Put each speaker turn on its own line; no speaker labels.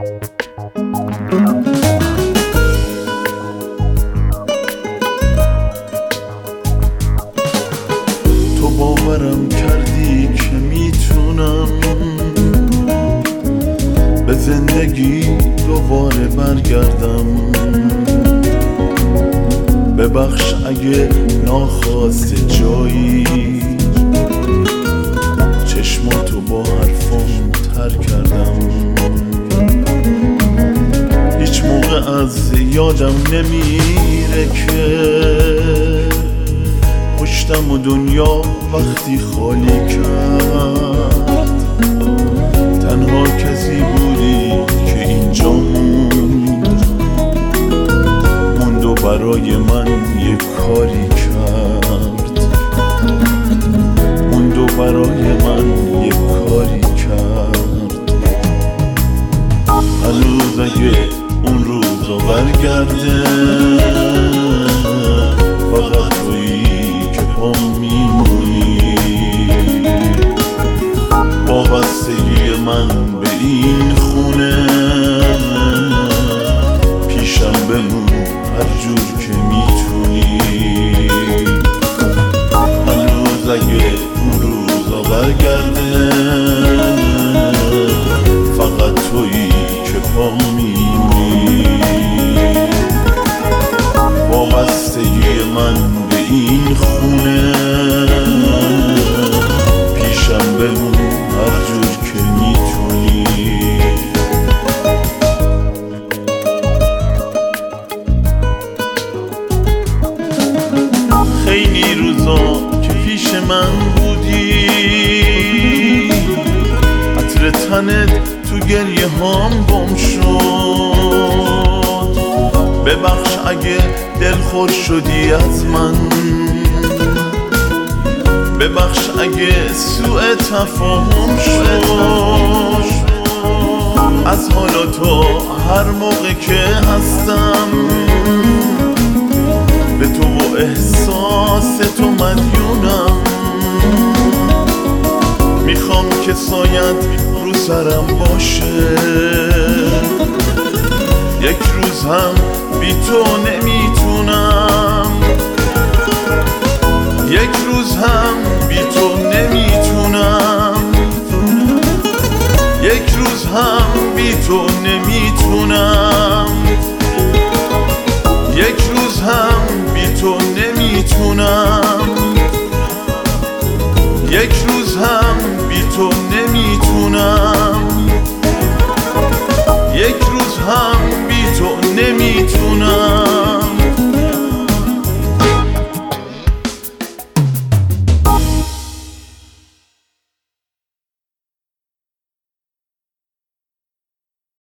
تو باورم کردی که میتونم به زندگی دوباره برگردم. ببخش اگه ناخواسته جایی چشماتو با حرفم تر کردم. هیچ موقع از یادم نمیره که پشتم و دنیا وقتی خالی کرد تنها کسی بودی که اینجا موند و برای من یه کاری کرد. موند و برای من یه کاری کرد. هنوز اگه اون روزا برگرده فقط تویی که پام میمونی. وابستگی من به این خونه پیشم بمون هر جور که میتونی. هنوز اگه اون روزا برگرده فقط تویی که پام میمونی. وابستگی من به این خونه پیشم بمون هر جور که میتونی. خیلی روزا که پیش من بودی عطر تنت تو گریه هام گم شد. ببخش اگه دلخور شدی از من. ببخش اگه سوء تفاهم شد از حالا تو هر موقع که هستم به تو و احساس تو مدیونم. میخوام که سایت رو سرم باشه. یک روز هم بی تو نمیتونم. یک روز هم بی تو نمیتونم. یک روز هم بی تو نمیتونم. یک روز هم بی تو نمیتونم. یک روز هم بی تو